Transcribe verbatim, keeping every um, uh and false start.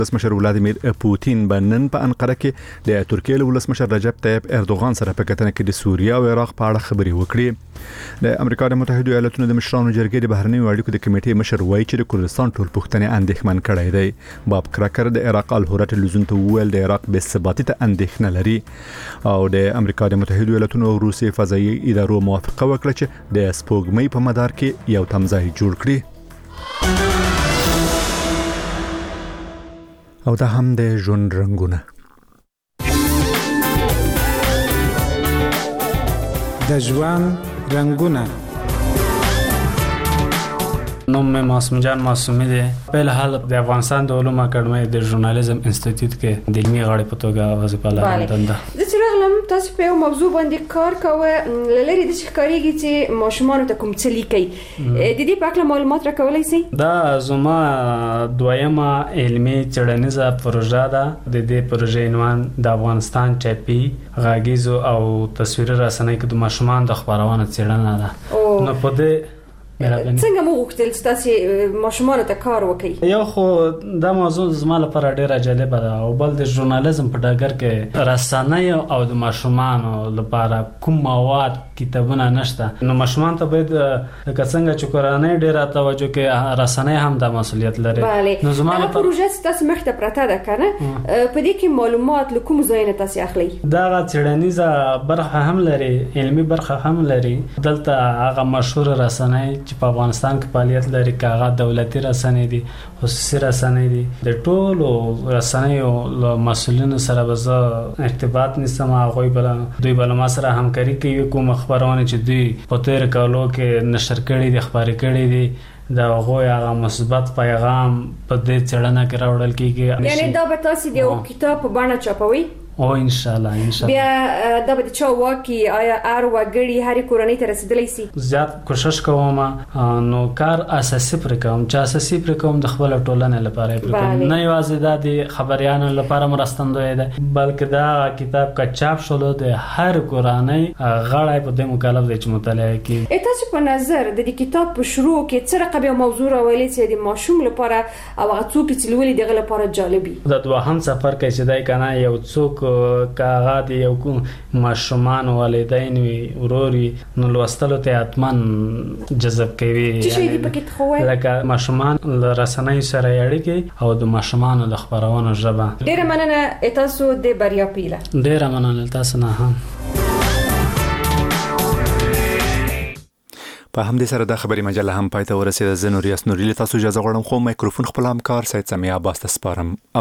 ولسمشر ولادیمیر پوتین به نن په انقره کې د ترکیې له ولسمشر رجب طیب اردوغان سره په کتنه کې د سوریه او عراق په اړه خبرې وکړي. د امریکا د متحده ایالاتونو د مشرانو جرګې د بهرنیو اړیکو د کمیټې مشر وایي چې د کردستان ټول پوښتنې اندېښمن کړي دي. باب کرکر د عراق الهوره ټلویزیون ته وویل د عراق بې ثباتي ته اندېښنه لري او د امریکا د متحده ایالاتونو او روسیې فضایي ادارو موافقه وکړه چې د سپوږمۍ په مدار کې یو تمځای جوړ کړي. او دا هم د ژوند رنگونه. د ژوند رنگونه. نوم میں معصوم جان معصومی دی. په حال د افغانستان د علومو اکیډمۍ د ژورنالیزم انسټیټیوټ کې د علمي غړي په توګه وظیفه لرم دنده. د څراغلم تاسو په یو موضوع باندې کار کوئ لری د ښکاریږي چې ماشومان ته کوم څه لیکي. د دې په اړه معلومات راکولای شئ؟ دا زما دویمه علمي څېړنیزه پروژه ده. د دې پروژې عنوان د افغانستان ټاپي غږیزو او تصویري رسنۍ کې د ماشومان د خبرونه څېړنه ده. نو په دې څنګه مو غوښتل چې تاسو ماشومان ته کار وکړئ؟ یو خو دا موضوع زما لپاره ډیره جالبه ده او بل د ژورنالیزم په ډګر کې رسنۍ او د ماشومانو لپاره کوم مواد کتابونه نشته. نو ماشومان ته باید لکه څنګه چې کورنۍ ډیره توجه کوي رسنۍ هم د مسؤلیت لري. نو زما لپاره پروژه تاسو مخته پرته ده کنه په دې کې معلومات له کوم ځای نه تاسو اخلي؟ دا څېړنیزه برخه هم لري، علمي برخه هم لري. دلته هغه مشهور رسنۍ په افغانستان کې فعالیت لري، کاغه دولتي رسنۍ دي، خصوصي رسنۍ دي. د ټولو رسنیو له مسؤلینو سره به زه ارتباط نیسم. هغوی بل دوی بل ما سره همکاري کوي. کوم خبرونه چې دوی په تیر کالو کې نشر کړي دي، خبرې کړي دي، دا هغوی هغه مثبت پیغام په دې څېړنه کې راوړل کیږي. یعنی دا به تاسو د یو کتاب په بڼه چاپوي؟ او ان شاء الله ان شاء الله. بیا دا به چا واکي آیا ار وګړي هر کورنۍ ته رسیدلی سي؟ زیات کوشش کوم نو کار اساسي پر کوم چې اساسي پر کوم د خپل ټولنې لپاره پر کوم نه یوازې د خبريانو لپاره مرستندوی ده بلکې دا کتاب کا چاپ شول د هر کورنۍ غړی په دې مکلف دي چې مطالعه کوي. تاسو په نظر د دې کتاب په شروع کې څه رقم موضوع راولي چې د ماشوم لپاره او هغه څوک چې لولي دغه لپاره جالبي؟ دا دوهم سفر کې چې دای کنه یو څوک کاغه دی یو کوم ماشومان والدین وی وروري نو لوستلو ته اتمن جذب کوي. چې دې پکې خو لکه ماشومان رسنۍ سره اړیکې او د ماشومان د خبرونو ژبه. ډیره مننه تاسو د بریا پیله. ډیره مننه تاسو نه هم. په همدې سره د خبري مجله هم پای ته ورسېده. زه نوریاس نوري له تاسو اجازه غواړم خو مایکروفون خپل همکار سید سمیع عباس ته سپارم.